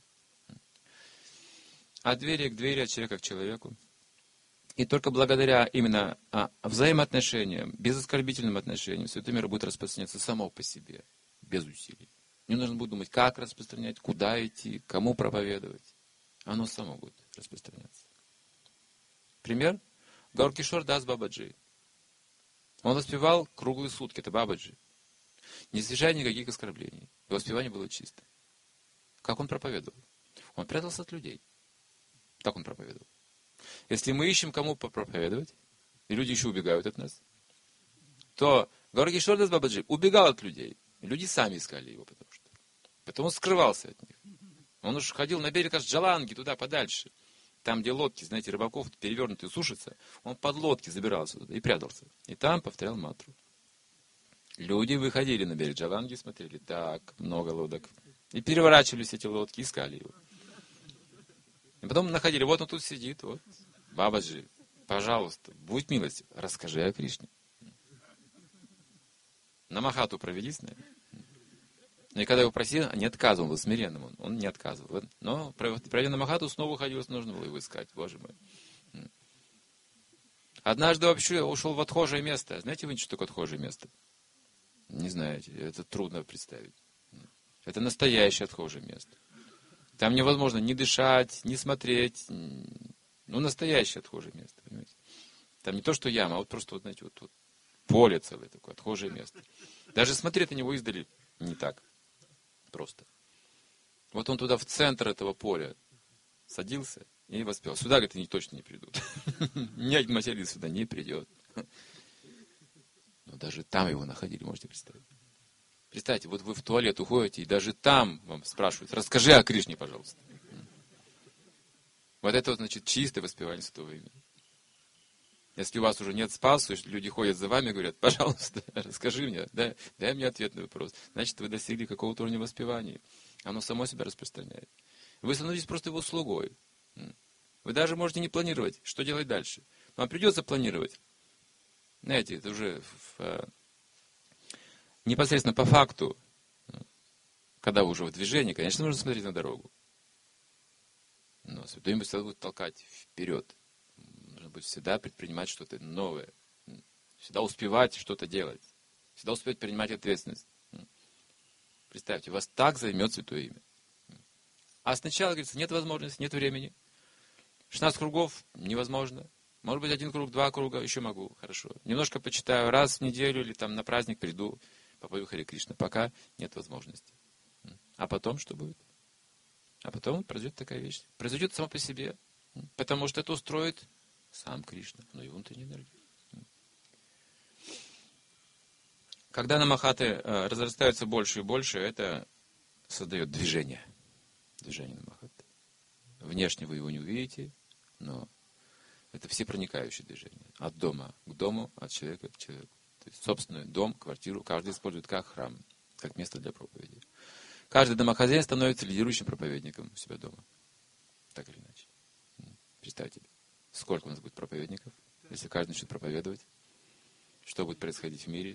A: От двери к двери, от человека к человеку. И только благодаря именно взаимоотношениям, безоскорбительным отношениям, святое мир будет распространяться само по себе, без усилий. Не нужно будет думать, как распространять, куда идти, кому проповедовать. Оно само будет распространяться. Пример. Гауркишор Дас Бабаджи. Он воспевал круглые сутки, это Бабаджи. Не совершая никаких оскорблений. И воспевание было чисто. Как он проповедовал? Он прятался от людей. Так он проповедовал. Если мы ищем, кому проповедовать, и люди еще убегают от нас, то Гауркишор Дас Бабаджи убегал от людей. И люди сами искали его, потому он скрывался от них. Он уж ходил на берег аж Джаланги, туда подальше. Там, где лодки, знаете, рыбаков перевернутые сушатся, он под лодки забирался туда и прятался. И там повторял мантру. Люди выходили на берег Джаланги и смотрели: так, много лодок. И переворачивались эти лодки, искали его. И потом находили: вот он тут сидит, вот. Бабаджи, пожалуйста, будь милостив, расскажи о Кришне. На Махату проведи с нами. И когда его просили, не отказывал, он был смиренным, он не отказывал. Но, пройдя на Махату, снова ходилось, нужно было его искать, боже мой. Однажды вообще ушел в отхожее место. Знаете вы, что такое отхожее место? Не знаете, это трудно представить. Это настоящее отхожее место. Там невозможно ни дышать, ни смотреть. Ну, настоящее отхожее место, понимаете. Там не то, что яма, а вот просто, вот, знаете, вот поле целое такое, отхожее место. Даже смотреть на него издали не так просто. Вот он туда в центр этого поля садился и воспевал. Сюда, говорит, они точно не придут. Ни один материалист сюда не придет. Но даже там его находили, можете представить. Представьте, вот вы в туалет уходите, и даже там вам спрашивают, расскажи о Кришне, пожалуйста. Вот это вот, значит, чистое воспевание святого имени. Если у вас уже нет спасу, люди ходят за вами и говорят, пожалуйста, расскажи мне, дай мне ответ на вопрос. Значит, вы достигли какого-то уровня воспевания. Оно само себя распространяет. Вы становитесь просто его слугой. Вы даже можете не планировать, что делать дальше. Вам придется планировать. Знаете, это уже непосредственно по факту, когда вы уже в движении, конечно, нужно смотреть на дорогу. Но святой имя всегда будет толкать вперед. Нужно будет всегда предпринимать что-то новое. Всегда успевать что-то делать. Всегда успевать принимать ответственность. Представьте, вас так займет святое имя. А сначала, говорится, нет возможности, нет времени. 16 кругов невозможно. Может быть, 1 круг, 2 круга, еще могу, хорошо. Немножко почитаю, раз в неделю или там на праздник приду, попою Харе Кришна. Пока нет возможности. А потом что будет? А потом произойдет такая вещь. Произойдет само по себе. Потому что это устроит сам Кришна, но и внутренняя энергия. Когда намахаты разрастаются больше и больше, это создает движение. Движение намахаты. Внешне вы его не увидите, но это всепроникающее движение. От дома к дому, от человека к человеку. То есть собственный дом, квартиру каждый использует как храм, как место для проповеди. Каждый домохозяин становится лидирующим проповедником у себя дома. Так или иначе. Представьте, сколько у нас будет проповедников, если каждый начнет проповедовать. Что будет происходить в мире?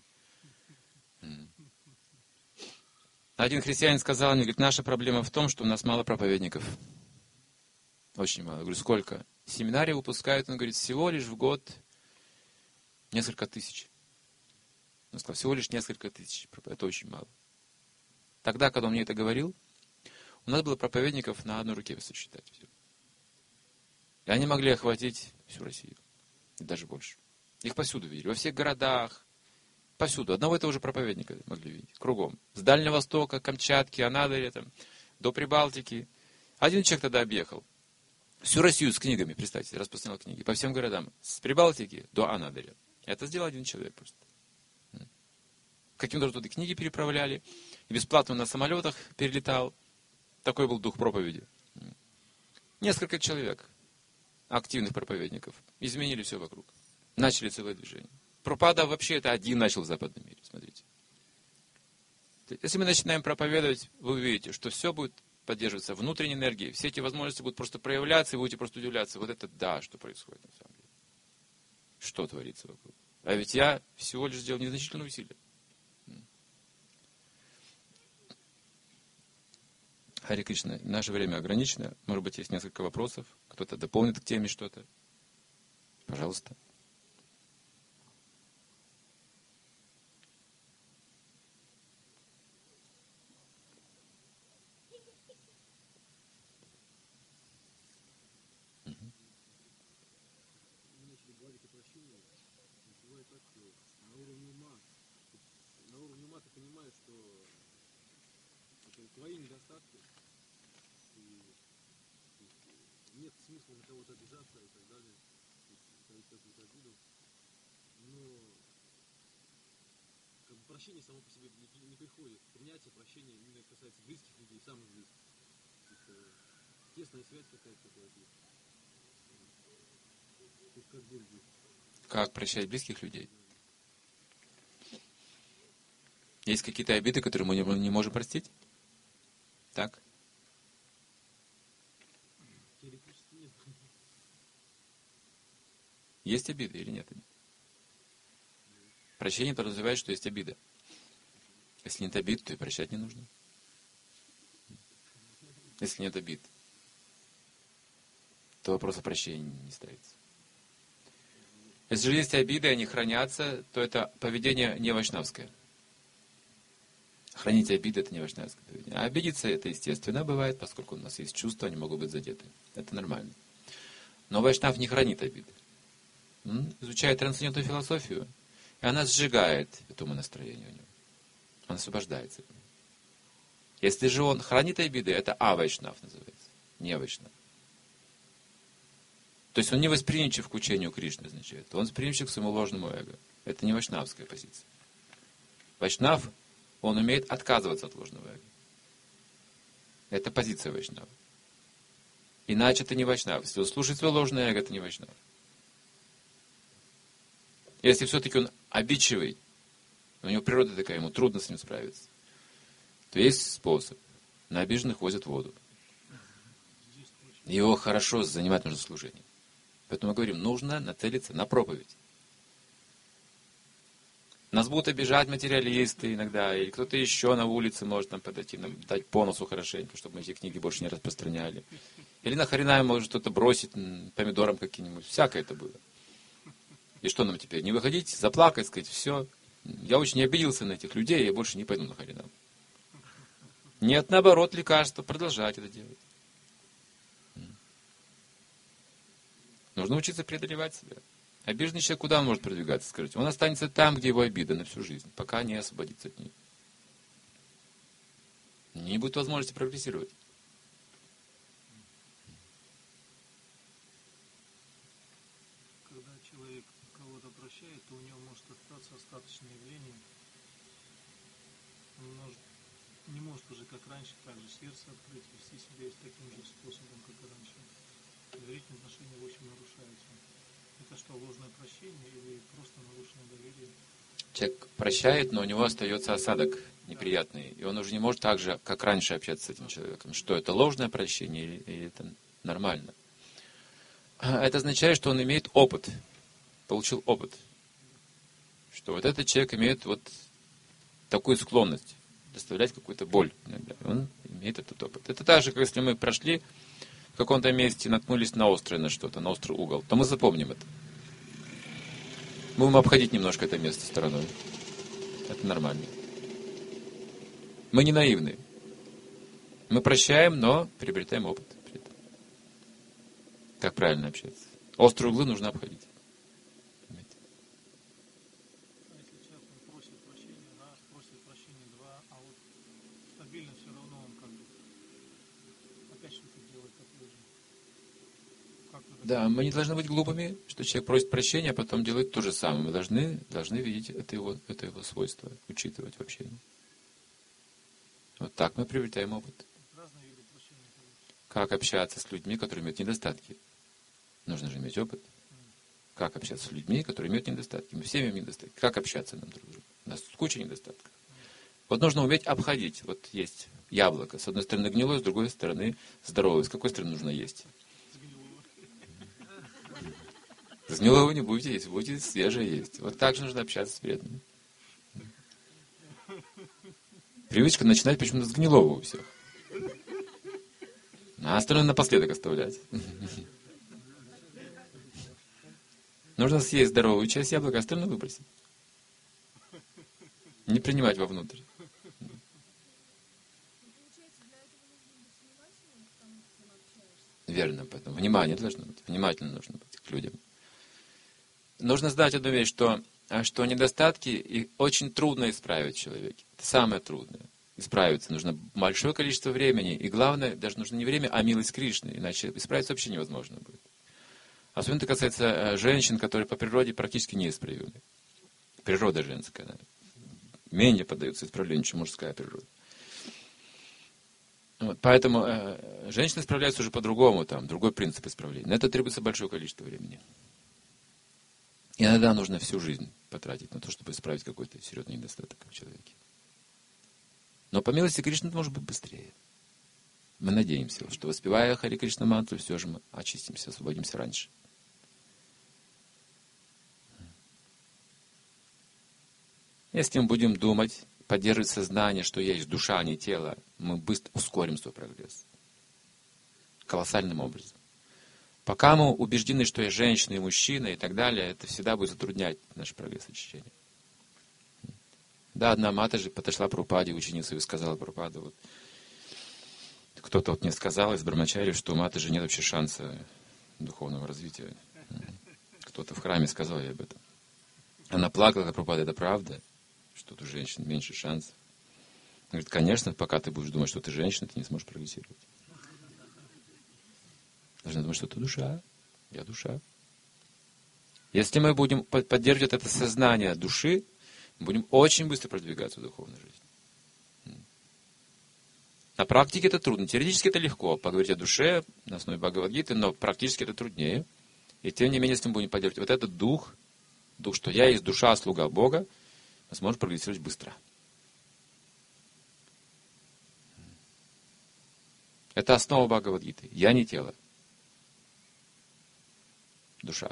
A: Один христианин сказал мне, говорит, наша проблема в том, что у нас мало проповедников. Очень мало. Я говорю, сколько? Семинарии выпускают, он говорит, всего лишь в год несколько тысяч. Он сказал, всего лишь несколько тысяч. Это очень мало. Тогда, когда он мне это говорил, у нас было проповедников на одной руке, если считать. Все. И они могли охватить всю Россию. И даже больше. Их повсюду видели. Во всех городах. Повсюду. Одного и того же проповедника могли видеть. Кругом. С Дальнего Востока, Камчатки, Анадыря, там, до Прибалтики. Один человек тогда объехал. Всю Россию с книгами, представьте, распространял книги. По всем городам. С Прибалтики до Анадыря. Это сделал один человек просто. Каким-то туда книги переправляли. И бесплатно на самолетах перелетал. Такой был дух проповеди. Несколько человек, активных проповедников, изменили все вокруг. Начали целое движение. Прабхупада вообще это один начал в западном мире. Смотрите. Если мы начинаем проповедовать, вы увидите, что все будет поддерживаться внутренней энергией. Все эти возможности будут просто проявляться, и вы будете просто удивляться. Вот это да, что происходит на самом деле. Что творится вокруг. А ведь я всего лишь сделал незначительные усилия. Харе Кришна, наше время ограничено. Может быть, есть несколько вопросов. Кто-то дополнит к теме что-то. Пожалуйста.
B: Твои недостатки, и нет смысла на кого-то обижаться и так далее, ставить какую-то обиду, но как бы прощение само по себе не приходит. Принятие прощения именно касается близких людей, самых близких. Тесная связь какая-то такая. Тут как боль будет.
A: Как прощать близких людей? Есть какие-то обиды, которые мы не можем простить? Так?
B: Теоретически нет.
A: Есть обиды или нет? Прощение подразумевает, что есть обида. Если нет обид, то и прощать не нужно. Если нет обид, то вопрос о прощении не ставится. Если же есть обиды, они хранятся, то это поведение не вайшнавское. Хранить обиды — это не вайшнавское поведение. А обидеться — это естественно бывает, поскольку у нас есть чувства, они могут быть задеты. Это нормально. Но вайшнав не хранит обиды. Изучая трансцендентную философию, И она сжигает это умонастроение у него. Он освобождается. Если же он хранит обиды, это авайшнав называется, не вайшнав. То есть он не восприимчив к учению Кришны, означает. Он восприимчив к своему ложному эго. Это не вайшнавская позиция. Вайшнав, он умеет отказываться от ложного эго. Это позиция вайшнава. Иначе это не вайшнав. Если он слушает свое ложное эго, это не вайшнав. Если все-таки он обидчивый, у него природа такая, ему трудно с ним справиться, то есть способ. На обиженных возят воду. Его хорошо занимать нужно служение. Поэтому мы говорим, нужно нацелиться на проповедь. Нас будут обижать материалисты иногда, или кто-то еще на улице может нам подойти, нам дать по носу хорошенько, чтобы мы эти книги больше не распространяли. Или на хрена может что-то бросить, помидором каким-нибудь. Всякое это было. И что нам теперь? Не выходить, заплакать, сказать, все. Я очень обиделся на этих людей, я больше не пойду на харинам. Нет, наоборот, лекарство, продолжать это делать. Нужно учиться преодолевать себя. Обиженный человек, куда он может продвигаться, скажите? Он останется там, где его обида на всю жизнь, пока не освободится от нее. Не будет возможности прогрессировать.
B: Когда человек кого-то прощает, то у него может остаться остаточное явление. Он не может уже, как раньше, так же сердце открыть, вести себя таким же способом, как и раньше. Доверительные отношения, в общем, нарушаются. Это что, ложное прощение или просто нарушенное доверие?
A: Человек прощает, но у него остается осадок неприятный. И он уже не может так же, как раньше, общаться с этим человеком. Что это ложное прощение или это нормально? Это означает, что он имеет опыт. Получил опыт. Что вот этот человек имеет вот такую склонность доставлять какую-то боль иногда. Он имеет этот опыт. Это так же, как если мы прошли в каком-то месте, наткнулись на острое на что-то, на острый угол, то мы запомним это. Мы будем обходить немножко это место стороной. Это нормально. Мы не наивны. Мы прощаем, но приобретаем опыт. Как правильно общаться. Острые углы нужно обходить. Понимаете?
B: А если человек просит прощения раз, просит прощения два, а вот стабильно все равно он как бы опять что-то делает такое же.
A: Да, мы не должны быть глупыми, что человек просит прощения, а потом делает то же самое. Мы должны видеть это его свойство, учитывать в общении. Вот так мы приобретаем опыт.
B: Разные виды прощения.
A: Как общаться с людьми, которые имеют недостатки. Нужно же иметь опыт. Как общаться с людьми, которые имеют недостатки. Мы все имеем недостатки. Как общаться нам друг с другом? У нас куча недостатков. Вот нужно уметь обходить. Вот есть яблоко. С одной стороны гнилое, с другой стороны здоровое. С какой стороны нужно есть? С гнилого не будете есть, будете свежее есть. Вот так же нужно общаться с преданными. Привычка начинать почему-то с гнилого у всех. А остальное напоследок оставлять. Нужно съесть здоровую часть яблока, остальное выбросить. Не принимать вовнутрь. Верно, поэтому внимание должно быть. Внимательно нужно быть к людям. Нужно знать одну вещь, что недостатки их очень трудно исправить в человеке. Это самое трудное. Исправиться нужно большое количество времени. И главное, даже нужно не время, а милость Кришны. Иначе исправиться вообще невозможно будет. Особенно это касается женщин, которые по природе практически неисправимы. Природа женская, она менее поддается исправлению, чем мужская природа. Вот, поэтому женщины справляются уже по-другому, там другой принцип исправления. На это требуется большое количество времени. Иногда нужно всю жизнь потратить на то, чтобы исправить какой-то серьезный недостаток в человеке. Но по милости Кришны это может быть быстрее. Мы надеемся, что воспевая Хари Кришна мантру, все же мы очистимся, освободимся раньше. Если мы будем думать, поддерживать сознание, что есть душа, а не тело, мы быстро ускорим свой прогресс. Колоссальным образом. Пока мы убеждены, что есть женщина и мужчина и так далее, это всегда будет затруднять наш прогресс очищения. Да, одна Матаджи подошла к Прабхупаде, ученица, и сказала Прабхупаде, вот, кто-то вот мне сказал из Брахмачари, что у Матаджи нет вообще шанса духовного развития. Кто-то в храме сказал ей об этом. Она плакала, как Прабхупада, это правда, что у женщин меньше шансов. Она говорит, конечно, пока ты будешь думать, что ты женщина, ты не сможешь прогрессировать. Должна думать, что ты душа. Я душа. Если мы будем поддерживать это сознание души, мы будем очень быстро продвигаться в духовной жизни. На практике это трудно. Теоретически это легко. Поговорить о душе на основе Бхагавад-гиты, но практически это труднее. И тем не менее, если мы будем поддерживать вот этот дух, что я есть душа, слуга Бога, мы сможем прогрессировать быстро. Это основа Бхагавад-гиты. Я не тело. Душа.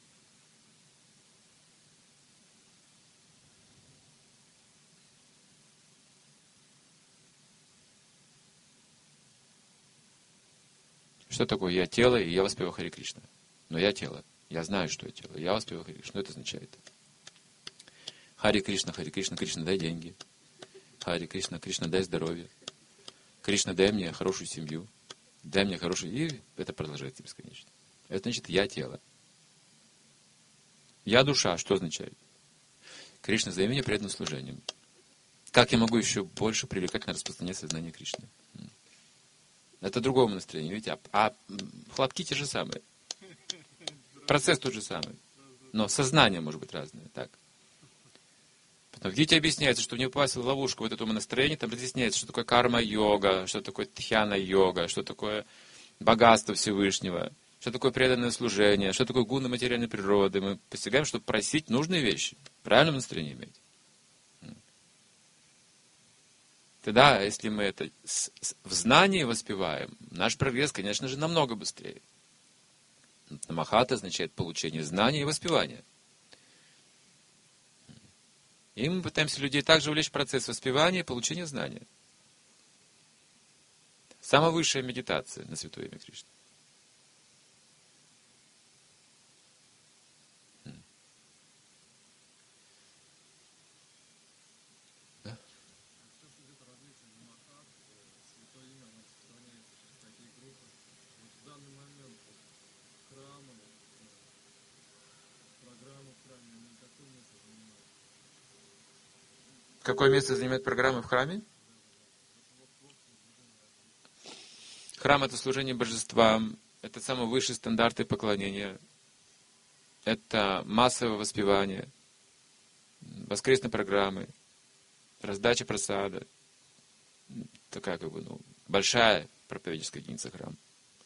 A: Что такое я тело, и я воспеваю Харе Кришна? Но я тело. Я знаю, что я тело. Я воспеваю Харе Кришна. Что это означает? Харе Кришна, Кришна, дай деньги. Харе Кришна, Кришна, дай здоровье. Кришна, дай мне хорошую семью. Дай мне хорошую... И это продолжается бесконечно. Это значит, я тело. Я душа. Что означает? Кришна, займи меня преданным служением. Как я могу еще больше привлекать на распространение сознания Кришны? Это другое настроение. Видите, хлопки те же самые. Процесс тот же самый. Но сознание может быть разное. Так. Потом в Гите объясняется, что не попасть в ловушку вот этого настроения, там разъясняется, что такое карма-йога, что такое тхьяна-йога, что такое богатство Всевышнего, что такое преданное служение, что такое гуны материальной природы. Мы постигаем, чтобы просить нужные вещи, в правильном настроении иметь. Тогда, если мы это в знании воспеваем, наш прогресс, конечно же, намного быстрее. Намахата означает получение знания и воспевания. И мы пытаемся людей также увлечь в процесс воспевания и получения знания. Самая высшая медитация на Святое Имя Кришны. Какое место занимает программа в храме? Храм — это служение божествам, это самые высшие стандарты поклонения, это массовое воспевание, воскресные программы, раздача прасада, такая большая проповедническая единица храм.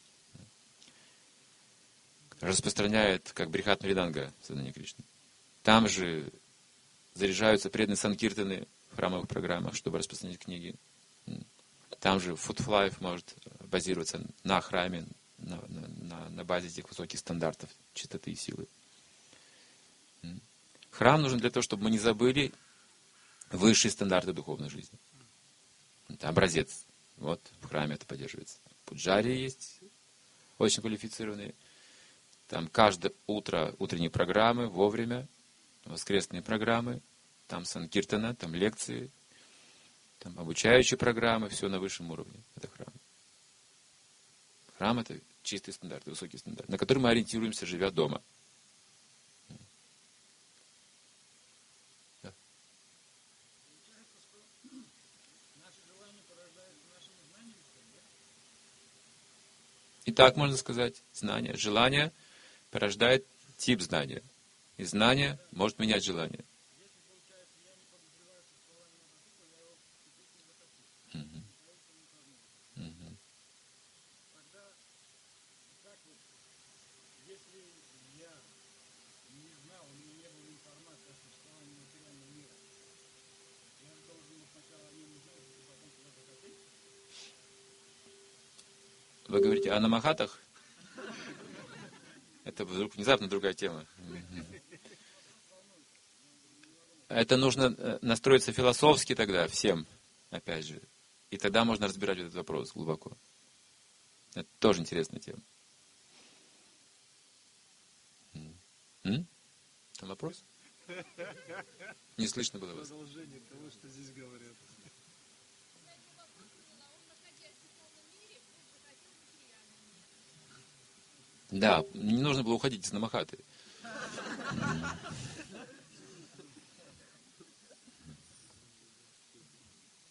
A: Распространяет, как Брихат Мриданга, сознание Кришны. Там же заряжаются преданные санкиртаны в храмовых программах, чтобы распространять книги. Там же Food for Life может базироваться на храме, на базе этих высоких стандартов чистоты и силы. Храм нужен для того, чтобы мы не забыли высшие стандарты духовной жизни. Это образец. Вот в храме это поддерживается. Пуджари есть, очень квалифицированные. Там каждое утро утренние программы, вовремя, воскресные программы, там санкиртана, там лекции, там обучающие программы, все на высшем уровне. Это храм. Храм — это чистый стандарт, высокий стандарт, на который мы ориентируемся, живя дома. Да. И так можно сказать, знание. Желание порождает тип знания. И знание может менять желание. Вы говорите о намахатах? Это вдруг внезапно другая тема. Это нужно настроиться философски тогда всем, опять же. И тогда можно разбирать этот вопрос глубоко. Это тоже интересная тема. Там вопрос? Не слышно было вас.
B: Продолжение того, что здесь говорят.
A: Да, не нужно было уходить из намахаты.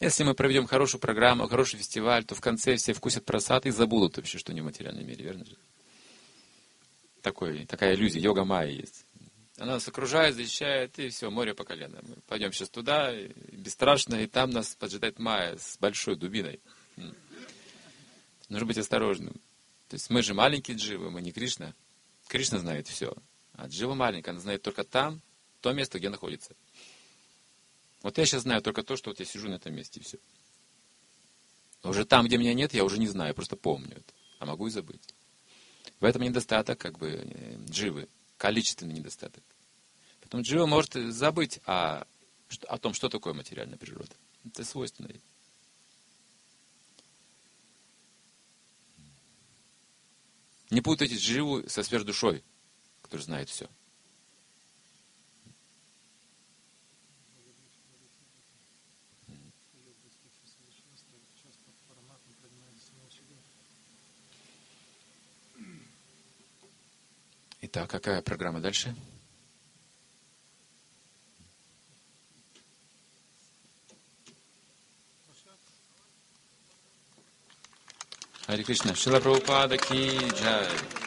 A: Если мы проведем хорошую программу, хороший фестиваль, то в конце все вкусят просад и забудут вообще, что не в материальном мире, верно же? Такая иллюзия, йога майя есть. Она нас окружает, защищает, и все, море по колено. Мы пойдем сейчас туда, и бесстрашно, и там нас поджидает майя с большой дубиной. Нужно быть осторожным. То есть мы же маленькие дживы, мы не Кришна. Кришна знает все. А джива маленькая, она знает только там, то место, где находится. Вот я сейчас знаю только то, что вот я сижу на этом месте, и все. А уже там, где меня нет, я уже не знаю, просто помню это. А могу и забыть. В этом недостаток, дживы, количественный недостаток. Поэтому джива может забыть о том, что такое материальная природа. Это свойственно ей. Не путайте дживу со сверхдушой, который знает все. Итак, какая программа дальше? Харе Кришна. Шрила Прабхупада ки джай.